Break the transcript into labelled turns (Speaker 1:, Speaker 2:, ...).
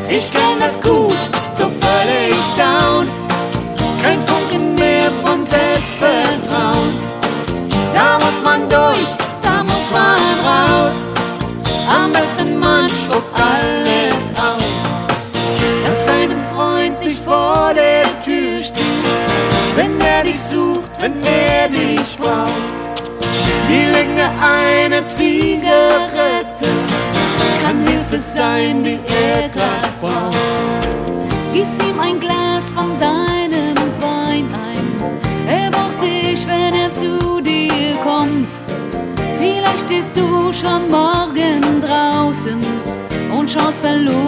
Speaker 1: Ich kenn das gut, so völlig down. Kein Funken mehr von Selbstvertrauen. Da muss man durch, da muss man raus. Am besten man spuckt alles aus. Lass seinen Freund nicht vor der Tür stehen, wenn er dich sucht, wenn er dich braucht. Wie lange eine Zigarette kann Hilfe sein, die er grad braucht. Gieß ihm ein Glas von deinem Wein ein. Er braucht dich, wenn er zu dir kommt. Vielleicht stehst du schon morgen draußen und schaust verloren